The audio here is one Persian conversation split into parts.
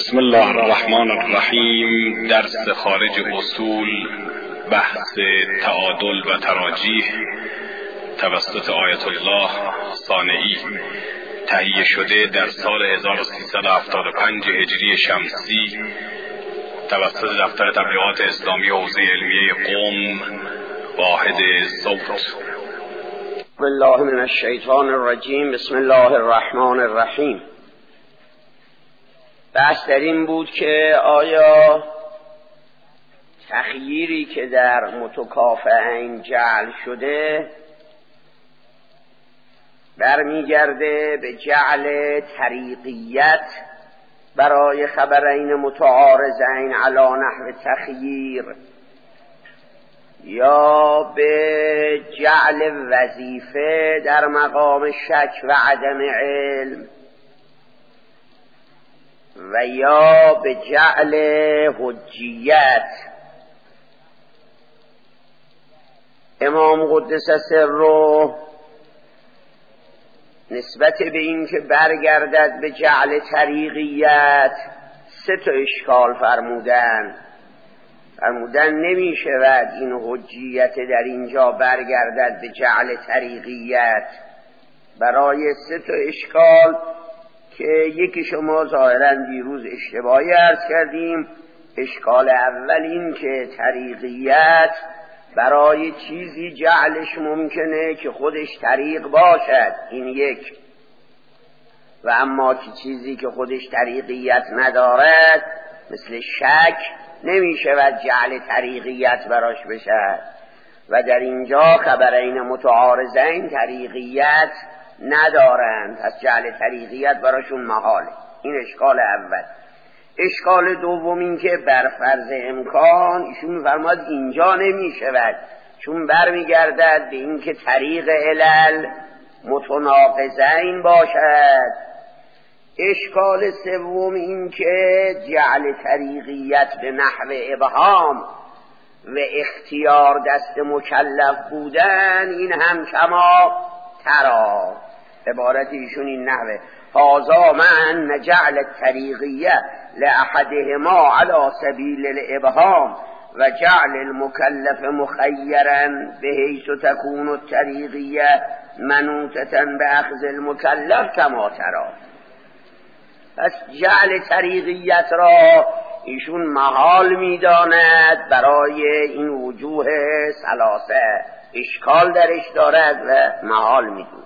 بسم الله الرحمن الرحیم. درس خارج اصول، بحث تعادل و تراجیح توسط آیت الله صانعی، تهیه شده در سال 1375 هجری شمسی توسط دفتر تبلیغات اسلامی حوزه علمیه قم، واحد صوت. بسم الله من الشیطان الرجیم. بسم الله الرحمن الرحیم. بحث در این بود که آیا تخییری که در متکافئین جعل شده برمیگرده به جعل طریقیت برای خبرین متعارضین علی نحو تخییر، یا به جعل وظیفه در مقام شک و عدم علم، و یا به جعل حجیت. امام قدس سره نسبت به این که برگردد به جعل طریقیت 3 اشکال فرمودن نمی شود این حجیت در اینجا برگردد به جعل طریقیت برای 3 اشکال که یکی شما ظاهراً دیروز اشتباهی عرض کردیم. اشکال اول این که طریقیت برای چیزی جعلش ممکنه که خودش طریق باشد، این یک، و اما که چیزی که خودش طریقیت ندارد مثل شک نمی شود جعل طریقیت براش بشد، و در اینجا خبرین متعارضین طریقیت ندارند، پس جعل طریقیت براشون محاله. این اشکال اول. اشکال دوم این که بر فرض امکان ایشون فرماد اینجا نمی شود، چون برمیگردد به این که طریق علل متناقضین باشد. اشکال سوم این که جعل طریقیت به نحو ابهام و اختیار دست مکلف بودن، این هم کما ترا. عبارت ایشون این نحوه: هذا من نجعل الطریقیه لأحدهما على سبیل الابهام و جعل المکلف مخیرا بحیث تكون الطریقیه منوطة بأخذ المکلف کما ترا. پس جعل طریقیت را ایشون محال میداند برای این وجوه 3 اشکال درش دارد و محال میدون.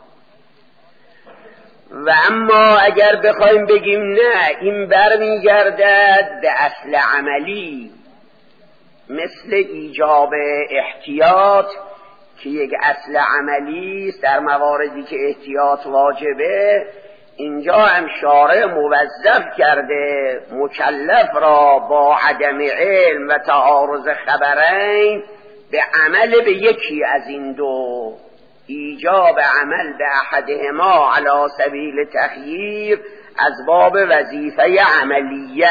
و اما اگر بخوایم بگیم نه این برمیگردد به اصل عملی مثل ایجاب احتیاط که یک اصل عملی است در مواردی که احتیاط واجبه، اینجا هم شارع موظف کرده مکلف را با عدم علم و تعارض خبرین به عمل به یکی از این دو، ایجاب عمل به احدهما علی سبیل تخییر از باب وظیفه عملیه.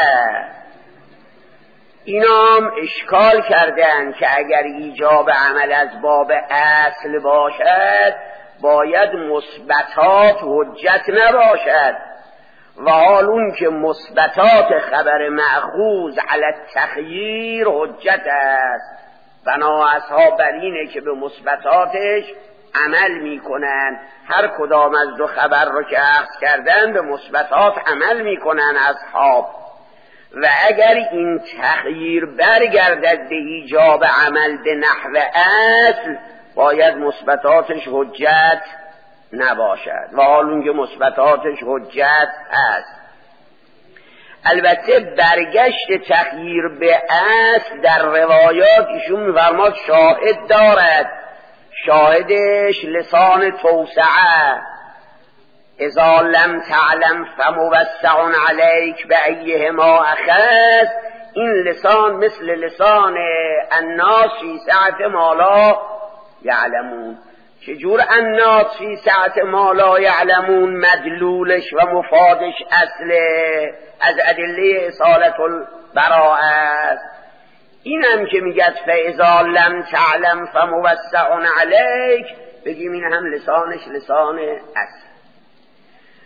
اینام اشکال کردن که اگر ایجاب عمل از باب اصل باشد باید مثبتات حجت نباشد، و حال اون که مثبتات خبر مأخوذ علی التخییر حجت است، بنا اصحاب بر اینه که به مثبتاتش عمل میکنن. هر کدام از 2 خبر رو که اخذ کردن به مثبتات عمل میکنن اصحاب، و اگر این تخییر برگردد به ایجاب عمل به نحو اصل باید مثبتاتش حجت نباشد، و حال اون که مثبتاتش حجت هست. البته برگشت تخییر به اصل در روایات ایشون می‌فرماد شاهد دارد، شاهدش لسان توسعه: اذا لم تعلم فموسع علیک بأیهما اخذ. این لسان مثل لسان الناس فی سعة ما لا یعلمون. چجور الناس فی سعة ما لا یعلمون مدلولش و مفادش اصل از ادله اصالت البراءه است. این هم که میگد فاذا لم تعلم فموسع علیک، بگیم این هم لسانش لسان اصل.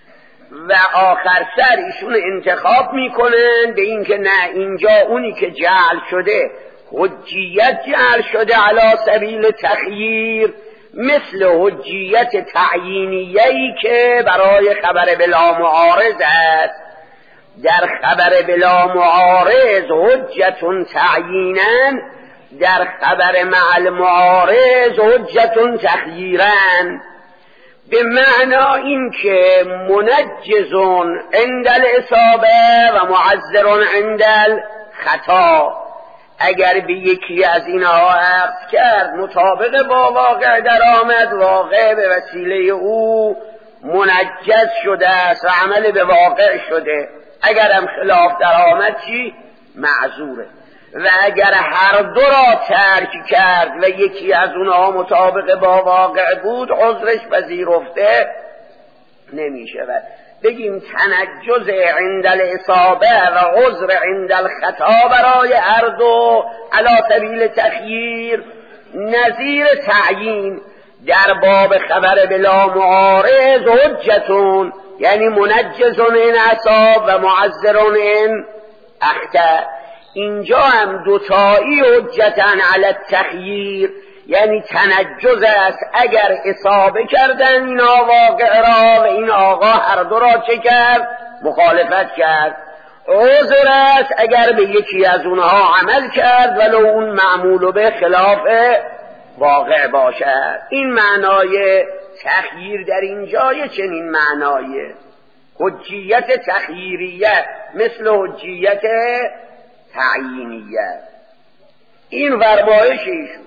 و آخر سر ایشون انتخاب میکنن به این که نه، اینجا اونی که جعل شده حجیت جعل شده علی سبیل تخییر، مثل حجیت تعیینیه‌ای که برای خبر بلا معارض است. در خبر بلا معارض حجت تعیینا، در خبر مع المعارض حجت تخییرا، به معنا این که منجز عند الاصابه و معذر عند الخطا. اگر به یکی از اینها عقد کرد مطابق با واقع در آمد، واقع به وسیله او منجز شده است و عمل به واقع شده. اگر هم خلاف در آمد چی؟ معذوره. و اگر هر دو را ترک کرد و یکی از اونها مطابق با واقع بود، عذرش پذیرفته نمی شود. بگیم تنجز عند الاصابه و عذر عند الخطا برای هر دو علی سبیل تخییر. نظیر تعیین در باب خبر بلا معارض حجتون، یعنی منجز این اصاب و معذر این اخطا. اینجا هم دوتایی حجتن علی التخییر، یعنی تنجز است اگر اصابه کردن این واقع را و این آقا هر دو را چه کرد؟ مخالفت کرد. عذر است اگر به یکی از اونها عمل کرد ولو اون معمول به خلاف واقع باشد. این معنای تخییر در اینجای چنین معنای حجیت تخییریه مثل حجیت تعیینیه. این فرمایش ایشون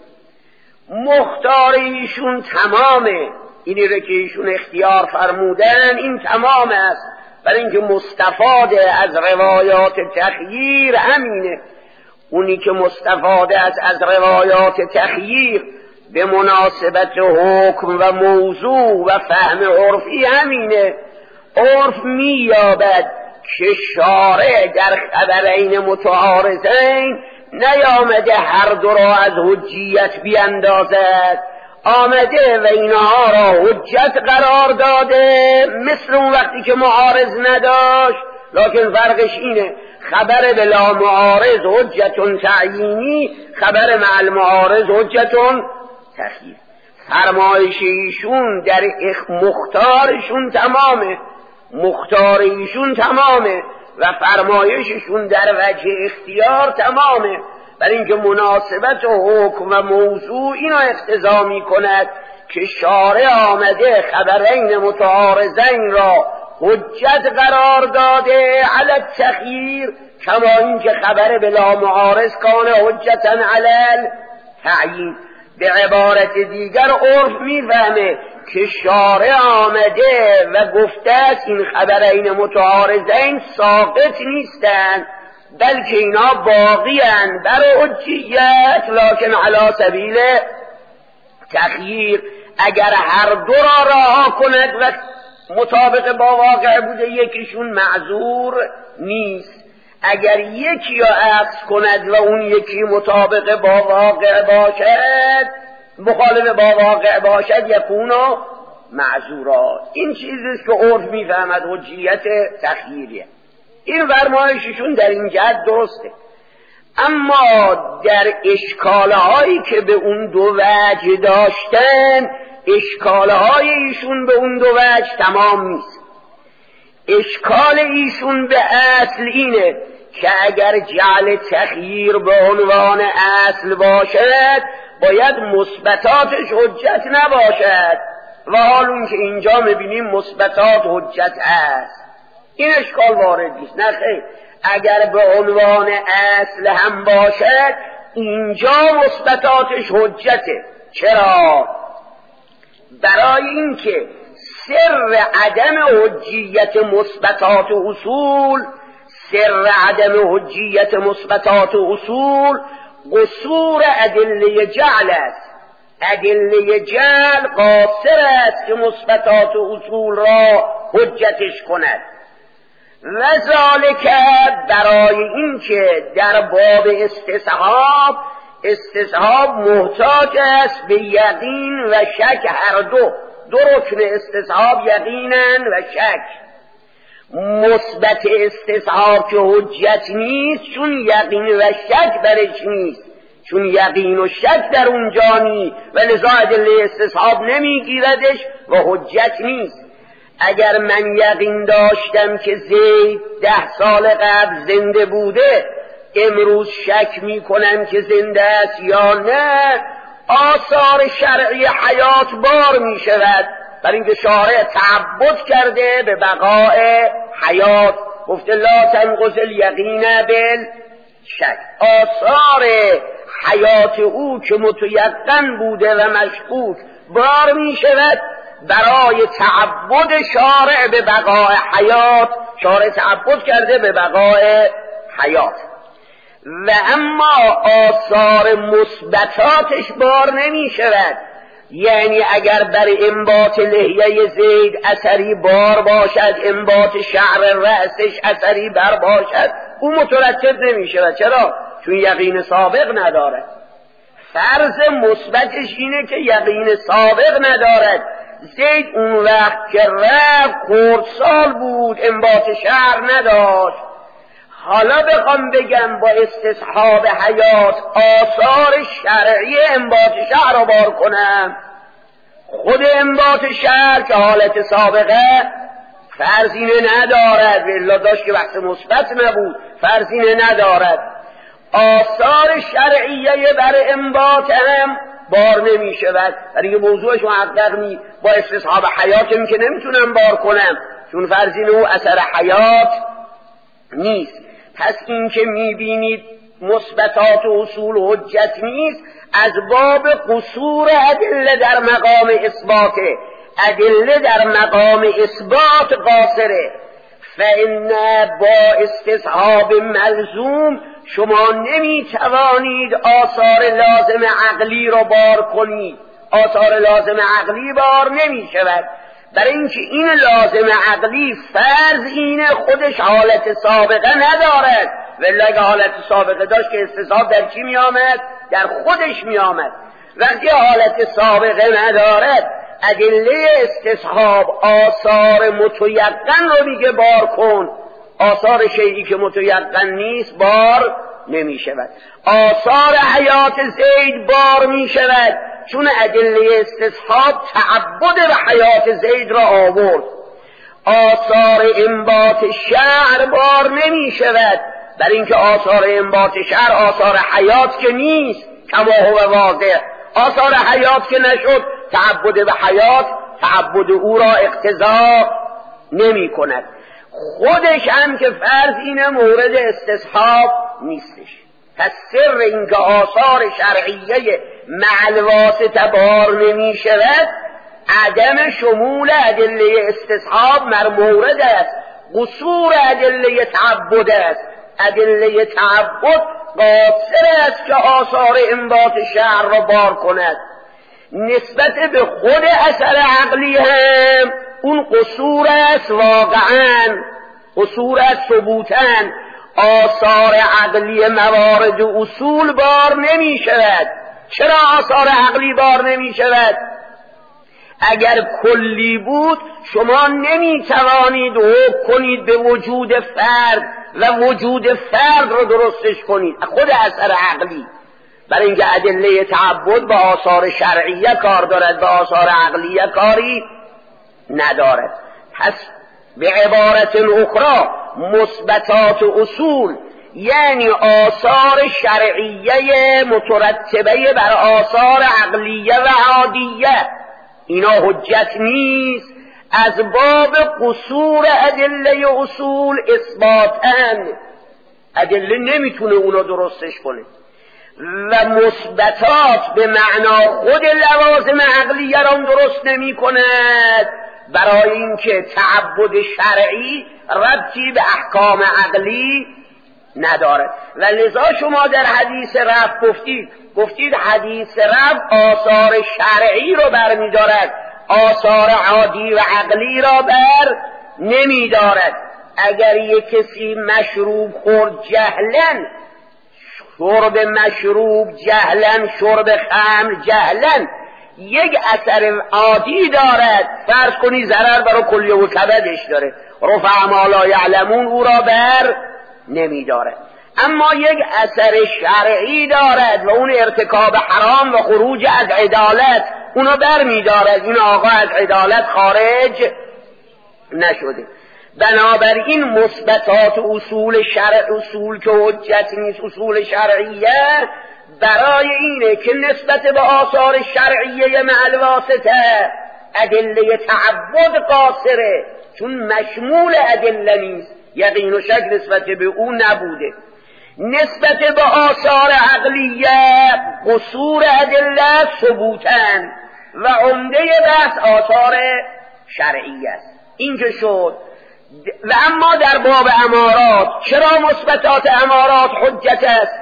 مختار ایشون تمامه. اینی رو که ایشون اختیار فرمودن این تمام است، برای اینکه مستفاده از روایات تخییر همینه. اونی که مستفاده از روایات تخییر به مناسبت حکم و موضوع و فهم عرفی همینه. عرف میابد که شارع در خبرین متعارضین نیامده هر دو را از حجیت بیندازد، آمده و اینها را حجت قرار داده مثل اون وقتی که معارض نداشت. لکن فرقش اینه، خبر بلا معارض حجتون تعیینی، خبر مع المعارض حجتون تخییر. فرمایش ایشون در مختارشون تمامه، مختار ایشون تمامه و فرمایششون در وجه اختیار تمامه، برای اینکه مناسبت و حکم و موضوع اینو اقتضا می کند که شارع آمده خبرین متعارضین را حجت قرار داده علی التخییر، کما این که خبر بلا معارض کان حجتا علی التعیین. به عبارت دیگر عرف میفهمه که شارع آمده و گفته است این خبرین متعارضین ساقط نیستند، بلکه اینا باقیان بر حجیت لکن علی سبیل تخییر. اگر هر دو را رها کند و مطابق با واقع بوده یکیشون معذور نیست. اگر یکی را عکس کند و اون یکی مطابق با واقع باشد، مخالف با واقع باشد، یکونو معذورا. این چیزیست که عرف میفهمد حجیت تخییریه. این فرمایششون در این جهت درسته. اما در اشکالهایی که به اون دو وجه داشتن، اشکالهای ایشون به اون دو وجه تمام نیست. اشکال ایشون به اصل اینه که اگر جعل تخییر به عنوان اصل باشد باید مثبتاتش حجت نباشد، و حال اون که اینجا میبینیم مثبتات حجت است. این اشکال وارد نیست. نه خیر، اگر به عنوان اصل هم باشد اینجا مثبتاتش حجته. چرا؟ برای اینکه سر عدم حجیت مثبتات اصول، سر عدم حجیت مثبتات اصول قصور ادله جعل است. ادله جعل قاصر است که مثبتات اصول را حجتش کند. و ذالک برای اینکه در باب استصحاب محتاج است به یقین و شک. هر دو رکن استصحاب یقینن و شک. مثبت استصحاب که حجت نیست، چون یقین و شک درش نیست، چون یقین و شک در اونجا نیست و لذا ادله استصحاب نمیگیردش و حجت نیست. اگر من یقین داشتم که زید 10 سال قبل زنده بوده، امروز شک میکنم که زنده است یا نه، آثار شرعی حیات بار میشود، برای اینکه شارع تعبد کرده به بقاء حیات، گفته لا تنقض الیقین بالشک. آثار حیات او که متیقن بوده و مشکوک بار میشود برای تعبد شارع به بقاء حیات، شارع تعبد کرده به بقاء حیات. و اما آثار مثبتاتش بار نمی شود، یعنی اگر بر انبات لحیه زید اثری بار باشد، انبات شعر رأسش اثری بر باشد، او مترتب نمی شود. چرا؟ چون یقین سابق ندارد. فرض مثبتش اینه که یقین سابق ندارد. زید اون وقت که رفت خردسال بود، انبات شعر نداشت. حالا بخوام بگم با استصحاب حیات آثار شرعی انبات شعر رو بار کنم، خود انبات شعر که حالت سابقه فرضینه ندارد، الا داشت که بحث مثبت نبود، فرضینه ندارد. آثار شرعیه بر انبات هم بار نمی شود، برای موضوعش محقق نی. با استصحاب حیات که نمیتونم بار کنم، چون فرضینه او اثر حیات نیست. پس این که میبینید مثبتات و اصول حجت نیست، از باب قصور ادله در مقام اثباته. ادله در مقام اثبات قاصره، فإن با استصحاب ملزوم شما نمیتوانید آثار لازم عقلی رو بار کنید. آثار لازم عقلی بار نمی شود، برای اینکه این لازم عقلی فرض اینه خودش حالت سابقه ندارد، ولی اگه حالت سابقه داشت که استصحاب در چی می آمد؟ در خودش می آمد. وقتی حالت سابقه ندارد، ادله استصحاب آثار متیقن رو میگه بار کن، آثار شیئی که متیقن نیست بار نمی شود. آثار حیات زید بار می شود، چون ادله استصحاب تعبد به حیات زید را آورد. آثار انبات شعر بار نمی شود، برای اینکه آثار انبات شعر آثار حیات که نیست، کما هو واضح. آثار حیات که نشد، تعبد به حیات تعبد او را اقتضا نمی کند. خودش هم که فرض اینه مورد استصحاب نیستش. پس سر اینکه آثار شرعیه مع الواسطه بار نمی شود، عدم شمول ادله استصحاب مر مورد است، قصور ادله تعبد است. ادله تعبد قاصر است که آثار انبات شعر را بار کند. نسبت به خود اثر عقلی هم اون قصور است، واقعا قصور است ثبوتاً. آثار عقلی موارد و اصول بار نمی شود. چرا آثار عقلی بار نمی شود؟ اگر کلی بود شما نمی توانید حکم کنید به وجود فرد و وجود فرد رو درستش کنید، خود اثر عقلی. برای اینکه ادله تعبد با آثار شرعیه کار دارد، با آثار عقلیه کاری ندارد. پس به عبارت اخرى مثبتات اصول یعنی آثار شرعیه مترتبه بر آثار عقلیه و عادیه، اینا حجت نیست، از باب قصور ادله اصول اثباتن. ادله نمیتونه اونو درستش کنه. و مثبتات به معنا خود لوازم عقلیه را درست نمی کند، برای اینکه تعبد شرعی ربطی به احکام عقلی ندارد. و لذا شما در حدیث رفع گفتید حدیث رفع آثار شرعی رو برمی دارد، آثار عادی و عقلی را بر نمی دارد. اگر یک کسی مشروب خورد جهلن، شرب مشروب جهلن، شرب خمر جهلن، یک اثر عادی دارد، فرض کنی ضرر برای کلیه و کبدش داره، رفع ما لا یعلمون او را بر نمیداره. اما یک اثر شرعی دارد و اون ارتکاب حرام و خروج از عدالت اونو بر میدارد. این آقا از عدالت خارج نشده. بنابراین مثبتات اصول شرع، اصول که حجت نیست، اصول شرعیه، برای اینه که نسبت به آثار شرعیه مع الواسطه ادله تعبد قاصره، چون مشمول ادله نیست، یقین و شک نسبت به اون نبوده. نسبت به آثار عقلیه قصور ادله ثبوتن و عمده بحث آثار شرعیه است. این که شد. و اما در باب امارات چرا مثبتات امارات حجت است؟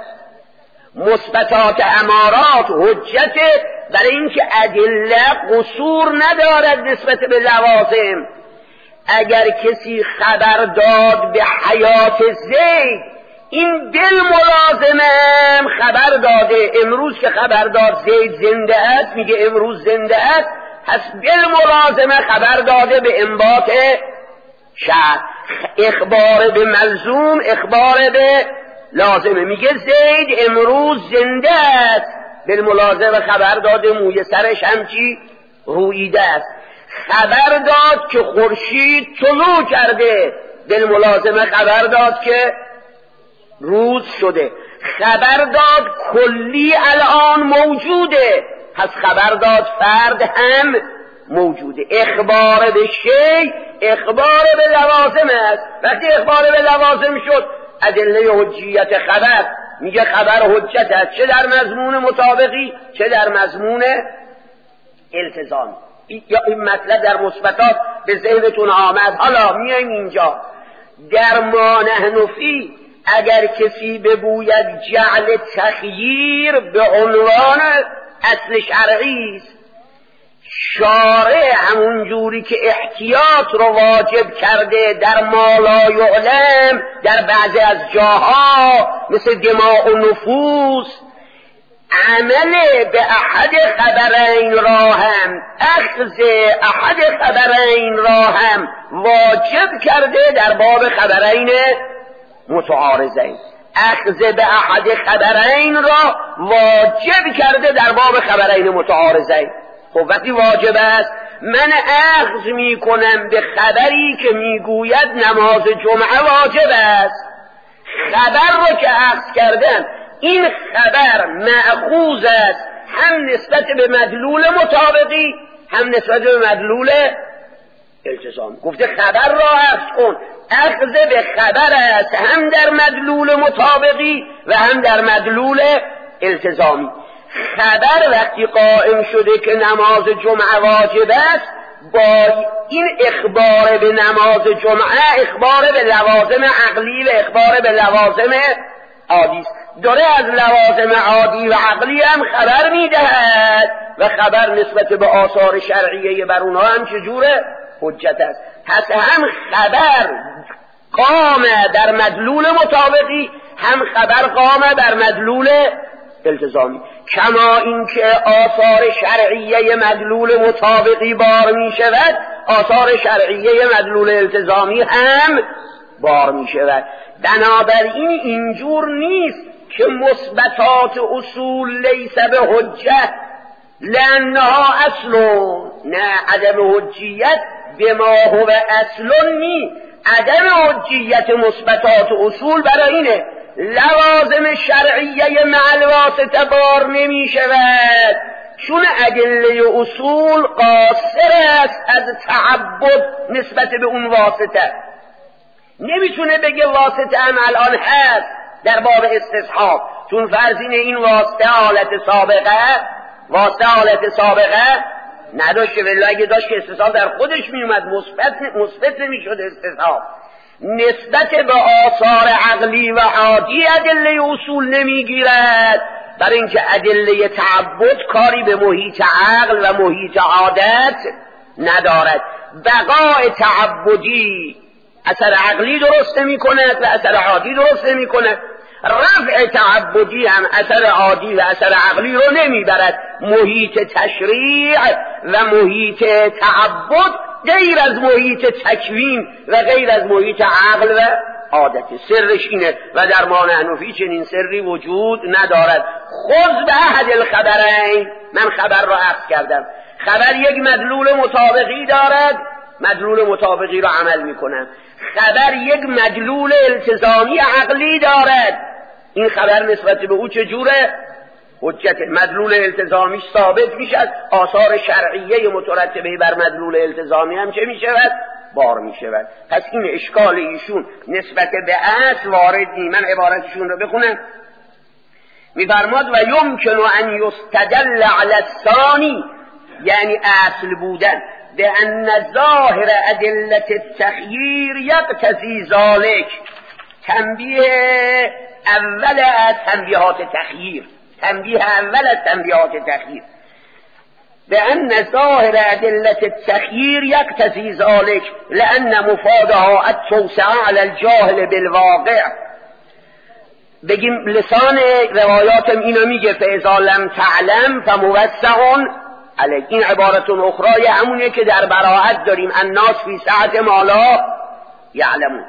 مثبتات امارات حجت برای اینکه ادله قصور ندارد نسبت به لوازم. اگر کسی خبر داد به حیات زید، این بالملازمه خبر داده. امروز که خبر داد زید زنده است، میگه امروز زنده است، پس بالملازمه خبر داده به انبات شرط. اخبار به ملزوم اخبار به لازمه، میگه زید امروز زنده است، بالملازمه خبر داده موی سرش همچی رویده است. خبر داد که خورشید طلوع کرده، بالملازمه خبر داد که روز شده. خبر داد کلی الان موجوده، پس خبر داد فرد هم موجوده. اخبار به شی اخبار به لوازم است. وقتی اخبار به لوازم شد، ادله حجیت خبر، میگه خبر حجت است، چه در مضمون مطابقی چه در مضمون التزامی. یا این مطلب در مثبتات به ذهنتون آمد. حالا میایم اینجا در ما نحن فی، اگر کسی بگوید جعل تخییر به عنوان اصل شرعی است، شارع همون جوری که احتیاط رو واجب کرده در ما لا یعلم، در بعضی از جاها مثل دماء و نفوس، عمل به احد خبرین را هم، اخذ احد خبرین را هم واجب کرده در باب خبرین متعارضین. اخذ به احد خبرین را واجب کرده در باب خبرین متعارضین. خب وقتی واجب است، من اخذ می کنم به خبری که میگوید نماز جمعه واجب است. خبر رو که اخذ کردم، این خبر مأخوذ است هم نسبت به مدلول مطابقی هم نسبت به مدلول التزام. گفته خبر را اخذ کن، اخذ به خبر است هم در مدلول مطابقی و هم در مدلول التزامی. خبر وقتی قائم شده که نماز جمعه واجب است، با این اخبار به نماز جمعه اخبار به لوازم عقلی و اخبار به لوازم عادی است. داره از لوازم عادی و عقلی هم خبر میدهد و خبر نسبت به آثار شرعیه بر اونها هم چجوره؟ حجت است. پس هم خبر قام در مدلول مطابقی، هم خبر قام در مدلول التزامی. کما اینکه آثار شرعیه مدلول مطابقی بار می شود، آثار شرعیه مدلول التزامی هم بار می شود. بنابراین اینجور نیست که مثبتات اصول لیس به حجت لانها اصل، نه، عدم حجیت به ما هو اصل نی. عدم حجیت مثبتات اصول برای اینه لوازم شرعیه مع الواسطه بار نمی شود، چون ادله اصول قاصر است از تعبد نسبت به اون واسطه. نمیتونه بگه واسطه هم الان هست در باب استصحاب، چون فرض این واسطه حالت سابقه نداشته، ولی اگه داشت که استصحاب در خودش میومد مثبت نمیشد استصحاب. نسبت به آثار عقلی و عادی ادله اصول نمیگیرد، برای اینکه ادله تعبد کاری به محیط عقل و محیط عادت ندارد. بقای تعبدی اثر عقلی درست نمی کند و اثر عادی درست نمی کند. رفع تعبدی هم اثر عادی و اثر عقلی رو نمیبرد. محیط تشریع و محیط تعبد غیر از محیط تکوین و غیر از محیط عقل و عادت. سرش اینه و در ما نحنفی چنین سری وجود ندارد. خذ به احد الخبرین، من خبر را عرض کردم، خبر یک مدلول مطابقی دارد، مدلول مطابقی را عمل میکنم. خبر یک مدلول التزامی عقلی دارد، این خبر نسبت به او چجوره؟ حجت. مدلول التزامیش ثابت میشد، آثار شرعیه مترتبه بر مدلول التزامی هم چه میشود؟ بار میشود. پس این اشکال ایشون نسبت به اصل وارد نی. من عبارتشون رو بخونم. میفرماد و یمکن ان یستدل علی الثانی، یعنی اصل بودن، به ان ظاهر ادله التخییر یقتضی ذلک. تنبیه اول از تنبیهات تخییر، تنبیه اول از تنبیهات تخییر، بأن ظاهر أدلة التخيير يقتضي ذلك لأن مفادها التوسعة على الجاهل بالواقع. بگیم لسان روایاتم اینو میگه فاذا لم تعلم فموسع علیک. این عبارت اخرى همونیه که در براءت داریم الناس فی سعة ما لا یعلمون.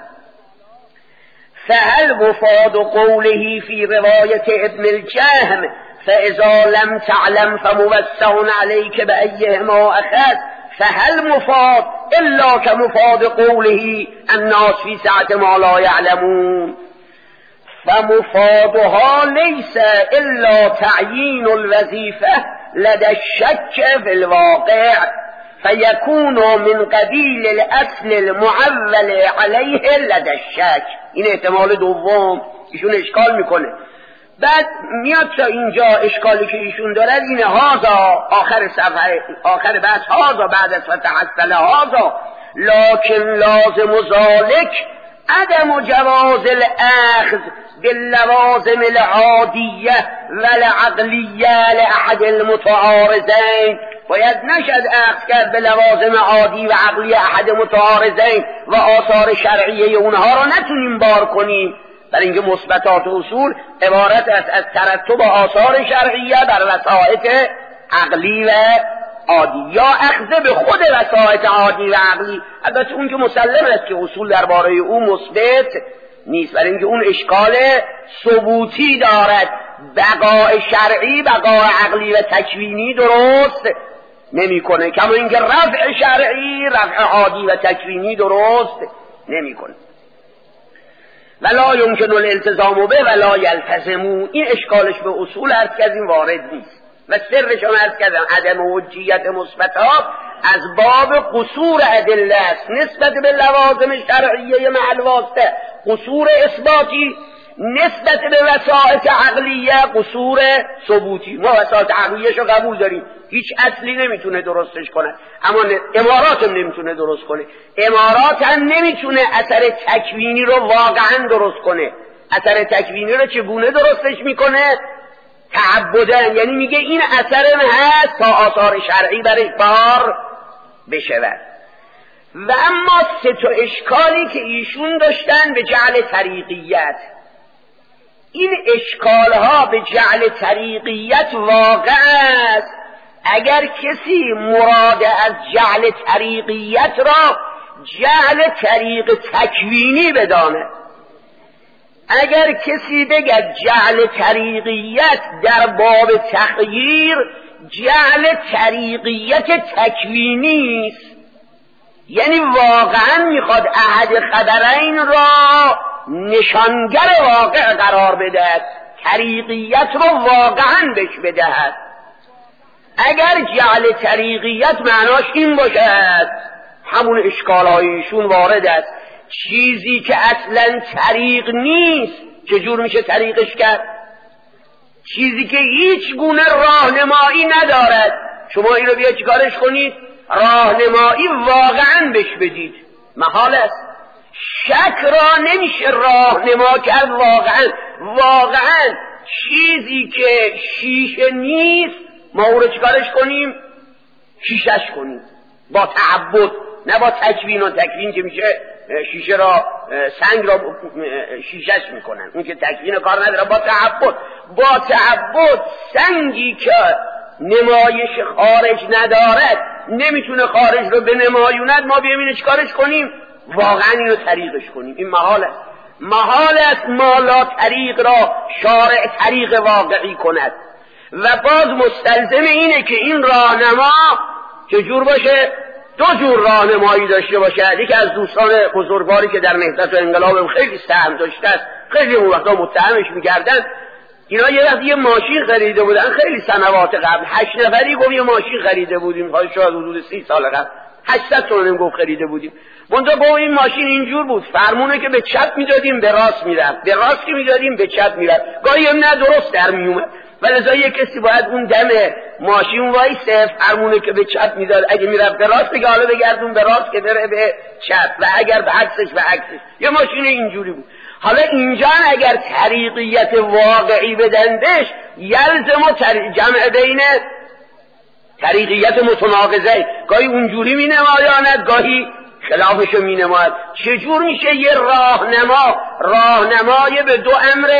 فهل مفاد قوله في رواية ابن الجهم فإذا لم تعلم فموسع عليك بأيهما أخذ، فهل مفاد إلا كمفاد قوله الناس في سعة ما لا يعلمون. فمفادها ليس إلا تعيين الوظيفة لدى الشك في الواقع، فيكون من قبيل الأصل المعول عليه لدى الشك. این احتمال دوم ایشون اشکال میکنه. بعد میاد تا اینجا اشکالی که ایشون دارد اینه هازا آخر صفحه آخر بحث هازا بعد از فتحصل هازا لكن لازم ذلك عدم جواز الاخذ باللوازم العادیه والعقلیه لأحد المتعارضین. باید نشد اخذ کرد به لوازم عادی و عقلی احد متعارضین و آثار شرعیه اونها رو نتونیم بار کنیم، برای اینکه مثبتات اصول عبارت است از ترتب آثار شرعیه بر وسائط عقلی و عادی یا اخذ به خود وسائط عادی و عقلی. البته اون که مسلم است که اصول درباره او مثبت نیست، برای اینکه اون اشکال ثبوتی دارد. بقاء شرعی بقاء عقلی و تکوینی درست نمیکنه، کما اینکه رفع شرعی رفع عادی و تکوینی درست نمیکنه. ولا يمكن الالتزام به ولا يلتزموا. این اشکالش به اصول عرض کردیم وارد نیست و سرش هم عرض کردم عدم حجیت مثبتات از باب قصور ادله است نسبت به لوازم شرعیه مع الواسطه، قصور اثباتی، نسبت به وسائط عقلیه قصور ثبوتی. ما وسائط عقلیه‌شو قبول داریم، هیچ اصلی نمیتونه درستش کنه، اما امارات هم نمیتونه درست کنه. امارات هم نمیتونه اثر تکوینی رو واقعا درست کنه. اثر تکوینی رو چگونه درستش میکنه؟ تعبدن، یعنی میگه این اثر هست تا آثار شرعی برش بار بشود. و اما سه تا اشکالی که ایشون داشتن به جعل طریقیت، این اشکالها به جعل طریقیت واقع است اگر کسی مراد از جعل طریقیت را جعل طریق تکوینی بداند. اگر کسی بگه جعل طریقیت در باب تغییر جعل طریقیت تکوینی است، یعنی واقعا میخواد احد خبرین را نشانگر واقع قرار بدهد، طریقیت رو واقعا بهش بدهد. اگر جعل طریقیت معناش این باشد همون اشکالایشون وارد است. چیزی که اصلا طریق نیست چجور میشه طریقش کرد؟ چیزی که هیچ گونه راهنمایی ندارد شما این رو بیا چیکارش کنید؟ راهنمایی واقعا بهش بدید، محال است. شک را نمیشه راهنما کرد واقعا چیزی که شیشه نیست ما او رو چیکارش کنیم؟ شیشش کنیم با تعبد، نه با تکوین. و تکوین که میشه شیشه را سنگ را شیشهش میکنن، اون که تکوین کار نداره. با تعبد سنگی که نمایش خارج ندارد، نمیتونه خارج رو به نمایوند، ما بیاییم چیکارش کنیم؟ واقعا اینو طریقش کنیم. این محال است ما لا طریق را شارع طریق واقعی کند. و باز مستلزم اینه که این راهنما چجور باشه؟ دو جور راهنمایی داشته باشه. یکی از دوستان بزرگواری که در نهضت و انقلاب خیلی سهم داشته است، خیلی اون وقتا متهمش می‌کردن، اینا یه وقت یه ماشین خریده بودن خیلی سنوات قبل، 8 نفری گفت یه ماشین خریده بودیم، شاید حدود 30 سال قبل 800 تومن گفت خریده بودیم. منتها با این ماشین اینجور بود، فرمونه که به چپ میدادیم به راست میرفت، به راست که میدادیم به چپ میرفت، گاهی هم نه درست در میومد. ولذا یک کسی باید اون دم ماشین وایسه، فرمونه که به چپ میداد اگه میرفت به راست بگه حالا بگردون به راست که بره به چپ، و اگر به عکسش به عکسش. یه ماشین اینجوری بود. حالا اینجا اگر طریقیت واقعی بدن بهش، یلزم جمع بین طریقیت متناقضه، گاهی اونجوری می نمایاند گاهی خلافشو می نماید. چجور میشه یه راهنمای به دو امر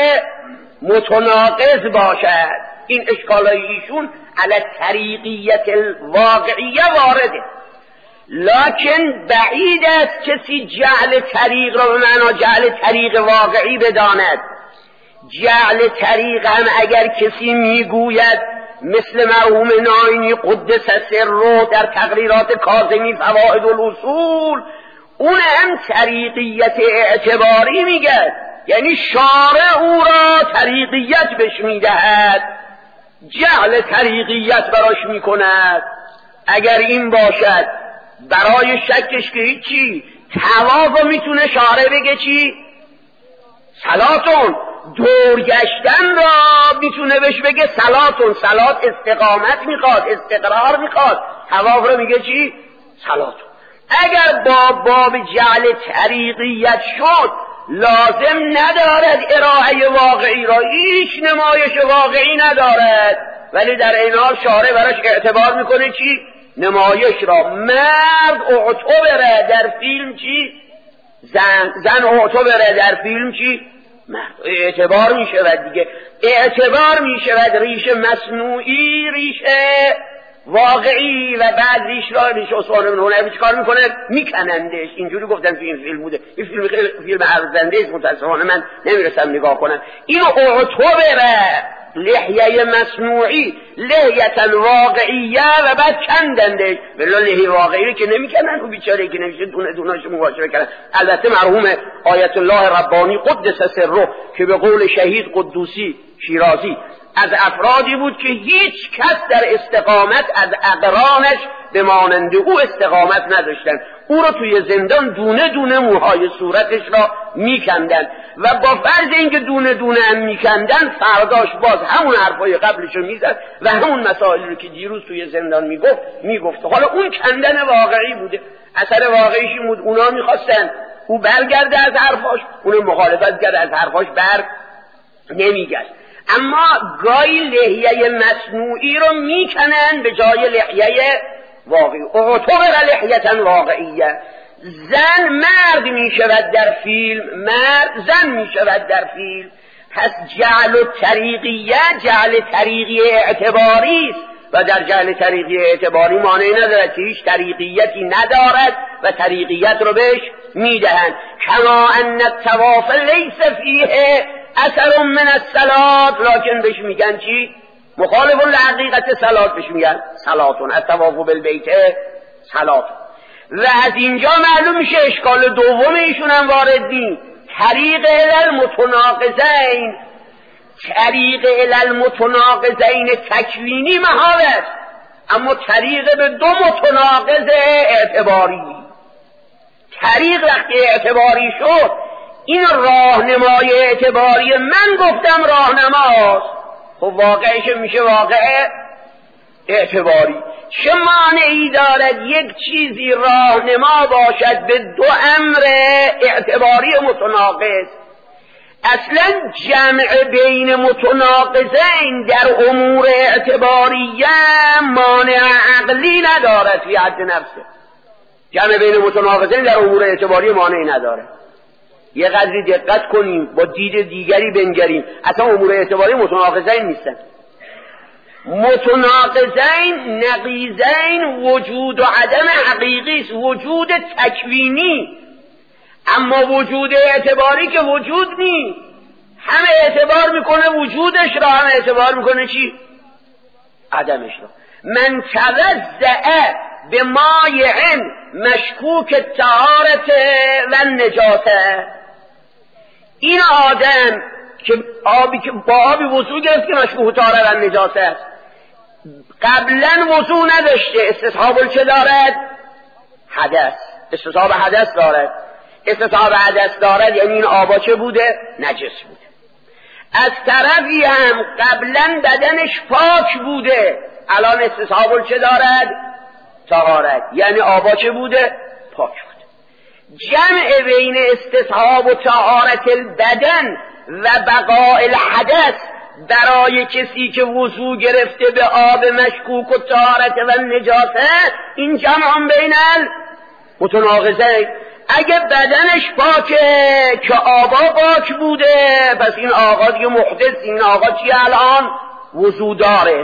متناقض باشد؟ این اشکالای ایشون علی طریقیت الواقعیه وارده، لکن بعید است کسی جعل طریق را به معنا جعل طریق واقعی بداند. جعل طریق هم اگر کسی میگوید مثل مرحوم ناینی قدس سره در تقریرات کاظمی فوائد الاصول، اون هم طریقیت اعتباری میگه، یعنی شارع او را طریقیت بهش میدهد، جعل طریقیت براش میکند. اگر این باشد برای شکش که هیچی، طواف میتونه شارع بگه چی؟ صلاتون. دورگشتن را میتونه بهش بگه صلاتون. صلات استقامت میخواد، استقرار میخواد. طواف رو میگه چی؟ صلاتون. اگر باب جعل طریقیت شد، لازم ندارد ارائه واقعی را، هیچ نمایش واقعی ندارد، ولی در این حال شارع براش اعتبار میکنه چی؟ نمایش را. مرد اعتبره در فیلم چی؟ زن اعتبره در فیلم چی؟ مرد. اعتبار میشود دیگه، اعتبار میشود ریشه مصنوعی، ریشه واقعی، و بعد ریشه عثمان بن حنیفه چیکار میکنه؟ میکنندش. اینجوری گفتن تو این فیلم بوده. این فیلم ارزنده است، متاسفانه من نمیرسم نگاه کنم. اینو اعتبره لحیه مصنوعی، لحیه واقعیه، و بعد کندندش. ولی لحیه واقعی که نمیکنن، اون بیچاره که نمیشه دونه دونه‌اش مواجهه کردن. البته مرحوم آیت الله ربانی قدس سره که به قول شهید قدوسی شیرازی از افرادی بود که هیچ کس در استقامت از اقرانش به مانند او استقامت نداشتن. او رو توی زندان دونه دونه موهای صورتش را میکندن، و با فرض اینکه دونه دونه هم میکندن، فرداش باز همون حرفای قبلش رو میزد و همون مسائلی رو که دیروز توی زندان میگفت. حالا اون کندن واقعی بوده، اثر واقعیش این بود. اونا میخواستن او برگرده از حرفاش، اون مخالفت کرد، از حرفاش بر نمیگشت. اما گاهی لحیه مصنوعی رو میکنن به جای لحیه واقعی. اعتبر لحیه واقعیه. زن مرد میشود در فیلم، مرد زن میشود در فیلم. پس جعل طریقیه جعل طریقی اعتباری است، و در جعل طریقی اعتباری مانعی ندارد که هیچ طریقیتی ندارد و طریقیت رو بهش میدهند. کما ان الطواف لیس فیه اثر من الصلات، لکن بهش میگن چی؟ مخالف لحقیقت صلات، بهش میگن صلاتون. الطواف بالبیت صلاتون. و از اینجا معلوم میشه اشکال دوم ایشون هم وارد نی. طریق المتناقضین، طریق المتناقضین تکوینی محال است، اما طریق به دو متناقض اعتباری. طریق وقتی اعتباری شد، این راهنمای اعتباری من گفتم راهنماست، خب واقعش میشه واقع اعتباری. چه مانعی دارد یک چیزی راهنما باشد به دو امر اعتباری متناقض؟ اصلا جمع بین متناقضین در امور اعتباریه مانع عقلی ندارد فی حد نفسه. جمع بین متناقضین در امور اعتباری مانعی نداره. یه قدری دقت کنیم، با دید دیگری بنگریم. اصلا امور اعتباری متناقضین نیستن. متناقضین نقیضین وجود و عدم حقیقی است، وجود تکوینی. اما وجود اعتباری که وجود نیست. همه اعتبار میکنه وجودش را، همه اعتبار میکنه چی؟ عدمش را. من توضع به مایع مشکوک الطهارة و النجاسه، این آدم که با آبی وضو گرفت که مشکوک طهارت و النجاسه است، قبلا وضو نداشته، استصحاب چه دارد؟ حدث. استصحاب حدث دارد. استصحاب حدث دارد یعنی این آبا چه بوده؟ نجس بوده. از طرفی هم قبلا بدنش پاک بوده، الان استصحاب چه دارد؟ طهارت. یعنی آبا چه بوده؟ پاک بوده. جمع بین استصحاب و طهارت البدن و بقاء الحدث برای کسی که وضو گرفته به آب مشکوک و طهارت و نجاسه، این جمع بین المتناقضین. اگه بدنش پاکه که آبا پاک بوده، پس این آقا دیگه محدث، این آقا چیه الان؟ وضو داره.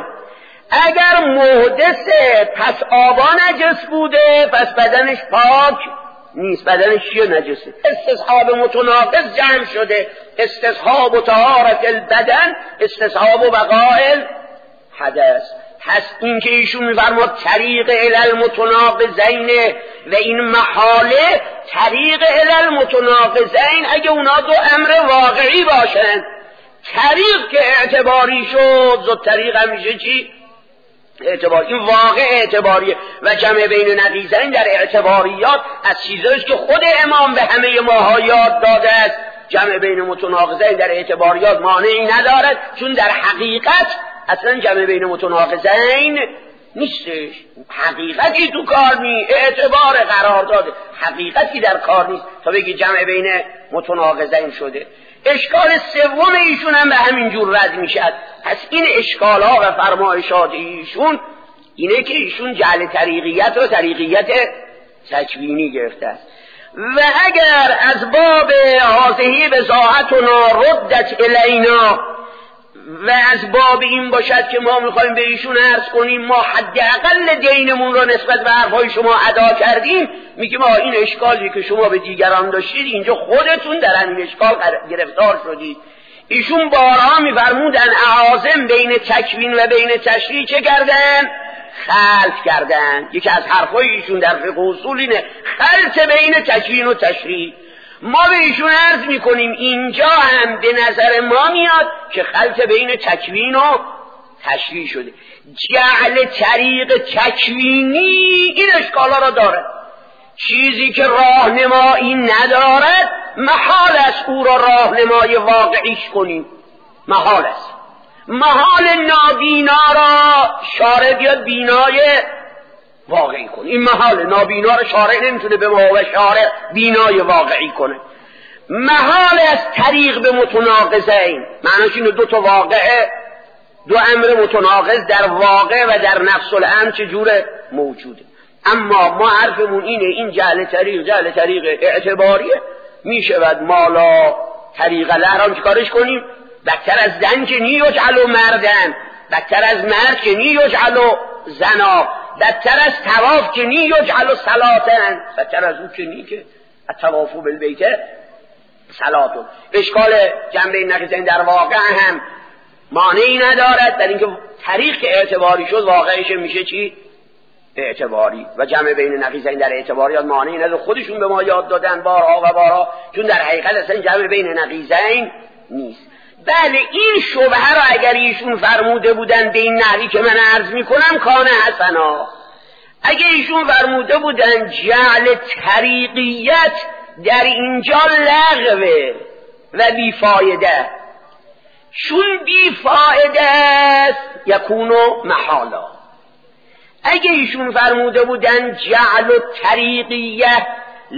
اگر محدثه پس آبا نجس بوده، پس بدنش پاک نیست، بدنش چیه؟ نجسه. استصحاب متناقض جمع شده، استصحاب و طهارت البدن، استصحاب و بقاء الحدث. پس این که ایشون میفرماد طریق الی المتناقضین و این محاله طریق الی المتناقضین، اگه اونا دو امر واقعی باشن، طریق که اعتباری شد، زود طریق همیشه چی؟ اعتباری. این واقع اعتباریه. و جمع بین نقیضین در اعتباریات از چیزاییست که خود امام به همه ماها یاد داده است. جمع بین متناقضین در اعتباریات مانعی ندارد، چون در حقیقت اصلا جمع بین متناقضین نیستش. حقیقتی تو کار نیست، اعتبار قرار داده، حقیقتی در کار نیست تا بگی جمع بین متناقضین شده. اشکال سوم ایشون هم به همین جور رد میشد. پس این اشکال ها و فرمایشات ایشون اینه که ایشون جعل طریقیت رو طریقیت تکوینی گرفته است. و اگر از باب هذه بضاعتنا ردت الینا و از باب این باشد که ما میخوایم به ایشون عرض کنیم ما حداقل دینمون رو نسبت به حرفهای شما ادا کردیم، میگیم این اشکالی که شما به دیگران داشتید اینجا خودتون در این اشکال گرفتار شدید. ایشون بارها میفرمودن اعاظم بین تکوین و بین تشریع چه کردن؟ خلط کردن. یکی از حرفهای ایشون در فقه اصول اینه خلط بین تکوین و تشریع. ما به ایشون عرض میکنیم اینجا هم به نظر ما میاد که خلط بین تکوین و تشریع شده. جعل طریق تکوینی این اشکالا را داره. چیزی که راهنمایی ندارد محال است او را راهنمای واقعیش کنیم. محال است. محال نابینا را شارع بیاد بینای واقعی کنه. این محال نابینا را شارع نمیتونه به ما و شارع بینای واقعی کنه. محال از طریق به متناقضین، معناش اینه دو تا واقعه، دو امر متناقض در واقع و در نفس الامر چجوره موجوده. اما ما حرفمون اینه این جعل طریق اعتباریه، میشود مالا طریق لحرام چکارش کنیم؟ بدتر از زن که نی یجعلو مردن، بدتر از مرد که نی یجعلو زنا، بدتر از طواف که نی یجعلو صلاتن، بدتر از او که نی که الطوافو بالبیت صلاتون. اشکال جنبه نقیضین در واقع هم مانعی ندارد در اینکه طریق که اعتباری شد واقعش میشه چی؟ اعتباری. و جمع بین نقیضین در اعتباریات مانعی نداره، خودشون به ما یاد دادن بارها و بارها، چون در حقیقت اصلا جمع بین نقیضین نیست. بله این شبهه را اگر ایشون فرموده بودن به این نحوی که من عرض میکنم کان حسنا، اگه ایشون فرموده بودن جعل طریقیت در اینجا لغوه و بیفایده، چون بیفایده است یکونو محالا. اگه ایشون فرموده بودن جعل طریقیه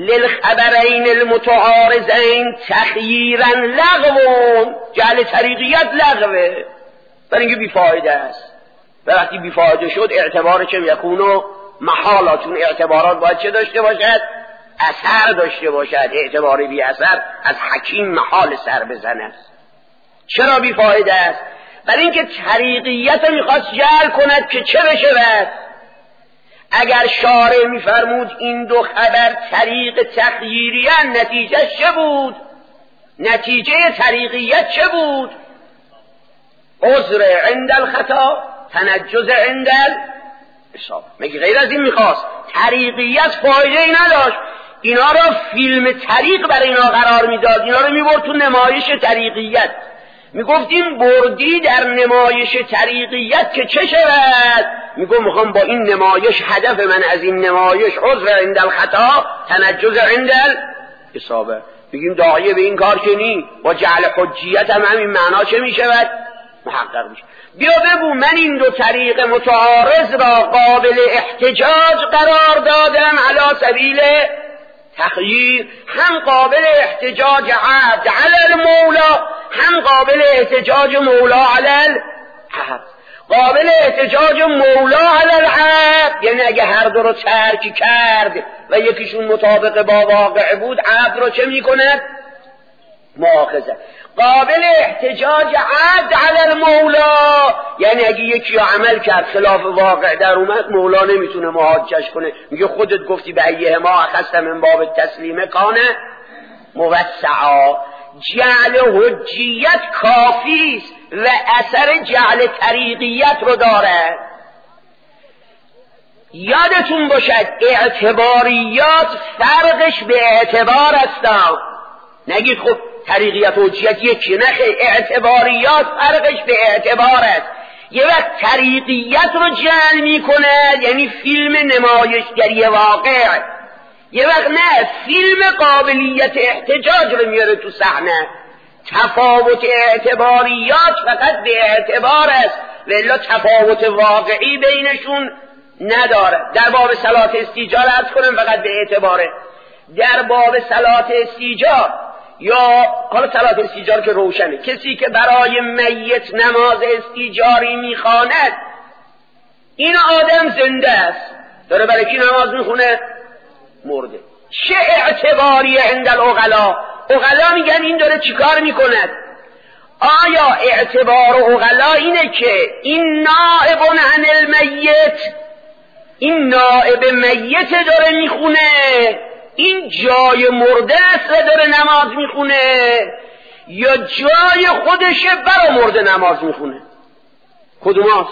للخبرین المتعارضین تخییرا لغو، جعل طریقیت لغوه برای اینکه بیفایده است، و وقتی بیفایده شد اعتبار چه یکونو محالا، چون اعتبارات باید چه داشته باشد؟ اثر داشته باشد. اعتبار بی اثر از حکیم محال سر بزند. چرا بی فایده است؟ برای اینکه طریقیت میخواست جعل کند که چه بشود. اگر شارع میفرمود این دو خبر طریق تخییریه، نتیجه چه بود؟ نتیجه طریقیت چه بود؟ عذر عند الخطا، تنجز عند الحساب. مگه غیر از این میخواست؟ طریقیت فایده ای نداشت. اینا را فیلم طریق برای اینا قرار میداد، اینا را میبرد تو نمایش طریقیت. میگفتیم بردی در نمایش طریقیت که چه شود؟ میگم میخوام با این نمایش، هدف من از این نمایش عذر عند الخطا، تنجز عند الحساب. میگیم داعیه به این کار که نی، با جعل حجیت هم همین معنا چه میشود؟ محقق میشه. بیا بگو من این دو طریق متعارض را قابل احتجاج قرار دادم علی سبیل تخییر، هم قابل احتجاج عبد علی المولا، هم قابل احتجاج مولا علی العبد. قابل احتجاج مولا علی العبد یعنی اگه هر دو رو ترک کرد و یکیشون مطابق با واقع بود، عبد رو چه میکند؟ مؤاخذه. قابل احتجاج عبد علی المولا یعنی اگه یکی رو عمل کرد خلاف واقع در اومد، مولا نمیتونه محاجش کنه، میگه خودت گفتی به ایه ما اخذت من باب تسلیم کانه موسعا. جعل حجیت کافی است و اثر جعل طریقیت رو داره. یادتون باشد اعتباریات فرقش به اعتبار است. نگید خب طریقیت و حجیت یکیه، نخیر، اعتباریات فرقش به اعتبار است. یه وقت طریقیت رو جعل میکنه یعنی فیلم نمایشگری واقع، یه وقت نه، فیلم قابلیت احتجاج رو میاره تو صحنه. تفاوت اعتباریات فقط به اعتبار است و الا تفاوت واقعی بینشون نداره. در باب صلات استیجار عرض کنم فقط به اعتباره. در باب صلات استیجار یا حالا صلات استیجار که روشنه، کسی که برای میت نماز استیجاری میخواند، این آدم زنده است، داره برای کی نماز میخونه؟ مرده. چه اعتباری عند العقلا؟ عقلا میگن این داره چیکار میکند؟ آیا اعتبار عقلا اینه که این نائب عن المیت، این نائب میت داره میخونه، این جای مرده است و داره نماز میخونه، یا جای خودشه برا مرده نماز میخونه؟ کدوم هست؟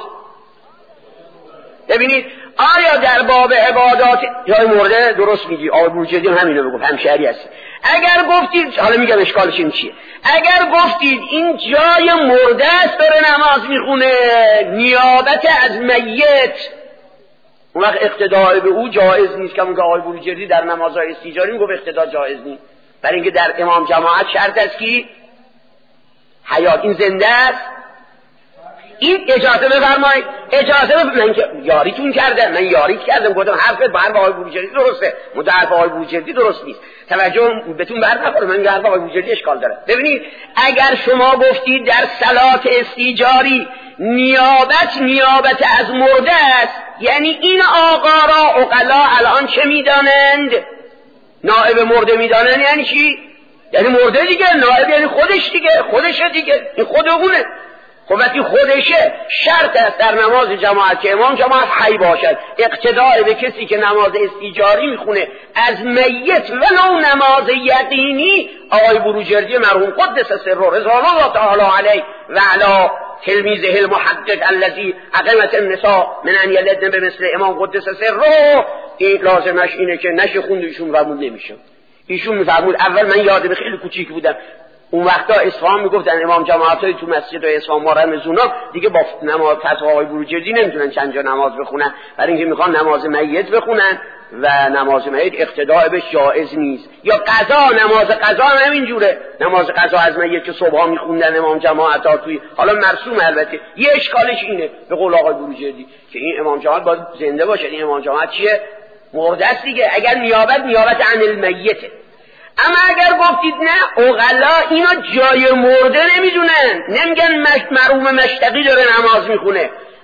ببینید آیا در باب عبادات جای مرده درست میگی؟ آقای بروجردی همینو بگو، همشهری هستی. اگر گفتید، حالا میگم اشکالش این چیه، اگر گفتید این جای مرده است داره نماز میخونه نیابت از میت، اون وقت اقتداء به او جایز نیست. که آقای بروجردی در نمازهای استیجاری میگه اقتداء جایز نیست، برای اینکه در امام جماعت شرط است که حیات، این زنده است. این اجازه بفرمایید، اجازه من که یاریتون کردم، من یاریت کردم، گفتم حرفت با حرف آقای بروجردی درسته، حرف آقای بروجردی درست نیست، توجه بهتون برنخوره، من حرف آقای بروجردی اشکال داره. ببینید اگر شما گفتید در صلات استیجاری نیابت از مرده است، یعنی این آقا را عقلا الان چه میدانند؟ نائب مرده میدانند. یعنی چی؟ یعنی مرده دیگه، نائب یعنی خودش دیگه، خودشه دیگه، این خود اونه. خب وقتی خودشه شرط است در نماز جماعت که امام جماعت حی باشد. اقتداء به کسی که نماز استیجاری میخونه از میت ولو نماز یقینی، آقای بروجردی مرحوم قدس سره رضوان الله تعالی علیه و علی تلمیذه المحقق الذی اقامت النساء من ان یلدن به مثل امام قدس سره، این لازمش اینه که نشه خوند ایشون فرمود نمیشه. ایشون میفرمود اول من یادم خیلی کوچیک بودم، اون وقتا اصفهان میگفتن امام جماعتای تو مسجد اصفهان ما رمزونا دیگه با نماز فتوا آقای بروجردی نمیتونن چند جا نماز بخونن، برای اینکه میخوان نماز میت بخونن و نماز میت اقتداء بهش جایز نیست. یا قضا، نماز قضا هم همینجوره، نماز قضا از میت که صبح میخوندن امام جماعتا توی، حالا مرسوم البته، یه اشکالش اینه به قول آقای بروجردی که این امام جماعت باید زنده باشه، این امام جماعت چیه؟ مرده است دیگه. اگر نیابت عن المیته. اما اگر گفتید نه عقلا اینا جای مرده نمیدونن، نمیگن مرحوم مشتقی داره نماز میخونه،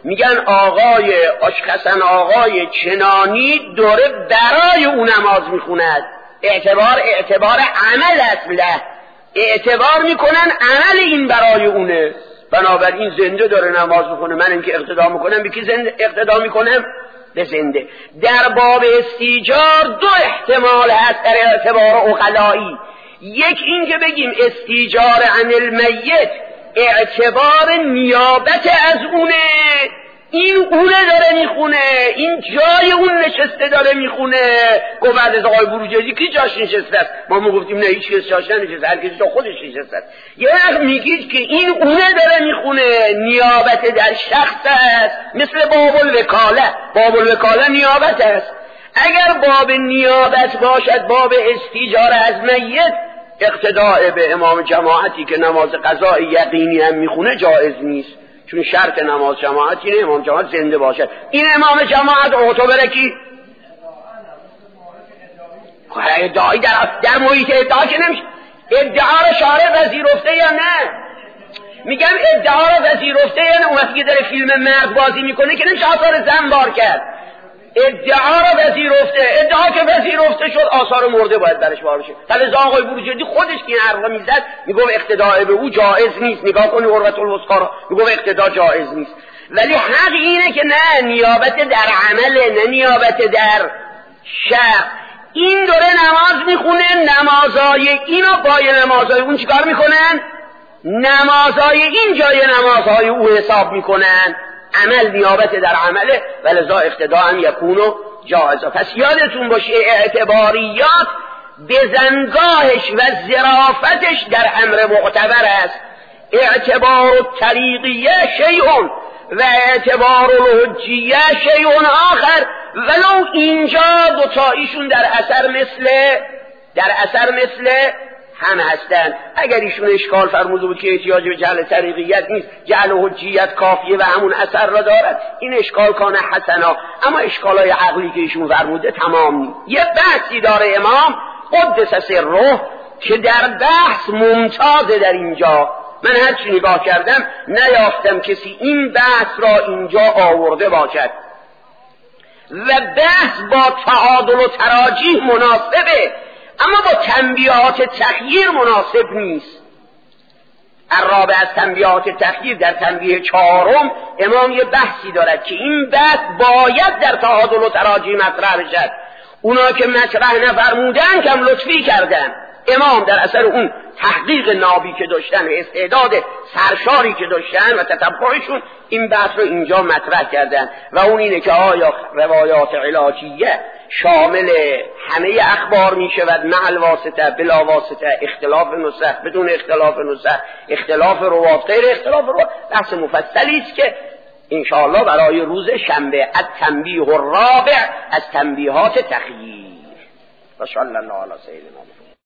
میگن آقای آشخصن آقای چنانی دوره برای او نماز میخوند. اعتبار عمل اصله، اعتبار میکنن عمل این برای اونه، بنابراین زنده داره نماز میخونه. من اینکه اقتدا میکنم به کی اقتدا میکنم؟ به زنده. در باب استیجار دو احتمال هست در اعتبار عقلایی. یک این که بگیم استیجار عن المیت اعتبار نیابت از اونه، این اونه داره میخونه، این جای اون نشسته داره میخونه. گفت بعد از آقای بروجردی کی جاش نشسته است؟ ما گفتیم نه هیچ کس جاش ننشسته، هر کسی جا خودش نشسته است. یه وقت میگید که این اونه داره میخونه، نیابت در شخص است، مثل باب الوکاله. باب الوکاله نیابت است. اگر باب نیابت باشد باب استیجار از میت، اقتداء به امام جماعتی که نماز قضا یقینی هم میخونه جایز نیست، چون شرط نماز جماعت اینه امام جماعت زنده باشد. این امام جماعت اعتبره کی؟ ادعایی در محیط ادعا که نمیشه. ادعا را شارع پذیرفته یا نه؟ میگم ادعا را پذیرفته یا نه؟ اون وقتی که داره فیلم مرد بازی میکنه که نمیشه آثار زن بار کرد. ادعا را پذیرفته، ادعا که پذیرفته شد آثار مرده باید برش بار بشه. فلذا آقای بروجردی خودش که این حرفا میزد میگفت اقتداء به او جایز نیست. نگاه کنی عروة الوثقی را، میگفت اقتدا جایز نیست. ولی حق اینه که نه نیابت در عمله، نه نیابت در شخص. این دوره نماز میخونه، نمازای اینو پای نمازای اون چیکار میکنن؟ نمازای این جای نمازهای او حساب میکنن. عمل نیابت در عمله، ولذا اقتدا هم یکونو جائزه. پس یادتون باشه اعتباریات بزنگاهش و ظرافتش در امر معتبر است. اعتبار الطریقیه شیء و اعتبار الحجیه شیء آخر، ولو اینجا دوتاییشون در اثر مثل هم هستن. اگر ایشون اشکال فرموده بود که احتیاج به جعل طریقیت نیست، جعل حجیت کافیه و همون اثر را دارد، این اشکال کانه حسنا. اما اشکالای عقلی که ایشون فرموده تمام نیست. یه بحثی داره امام قدس سره که در بحث ممتازه در اینجا. من هر چی نگاه کردم نیافتم کسی این بحث را اینجا آورده باشد و بحث با تعادل و تراجیح مناسبه، اما با تنبیهات تخییر مناسب نیست. الرابع از تنبیهات تخییر در تنبیه 4 امام یه بحثی دارد که این بحث باید در تعادل و تراجیح مطرح بشد. اونا که مطرح نفرمودن کم لطفی کردن. امام در اثر اون تحقیق نابی که داشتن و استعداد سرشاری که داشتن و تتبعشون این بحث رو اینجا مطرح کردن و اون اینه که آیا روایات علاجیه شامل همه اخبار می شود مع الواسطه بلا واسطه، اختلاف نسخ بدون اختلاف نسخ، اختلاف روات غیر اختلاف روات. بحث مفصلی است که انشاءالله برای روز شنبه التنبیه الرابع از تنبیهات تخییر. و صلی الله علی سیدنا محمد.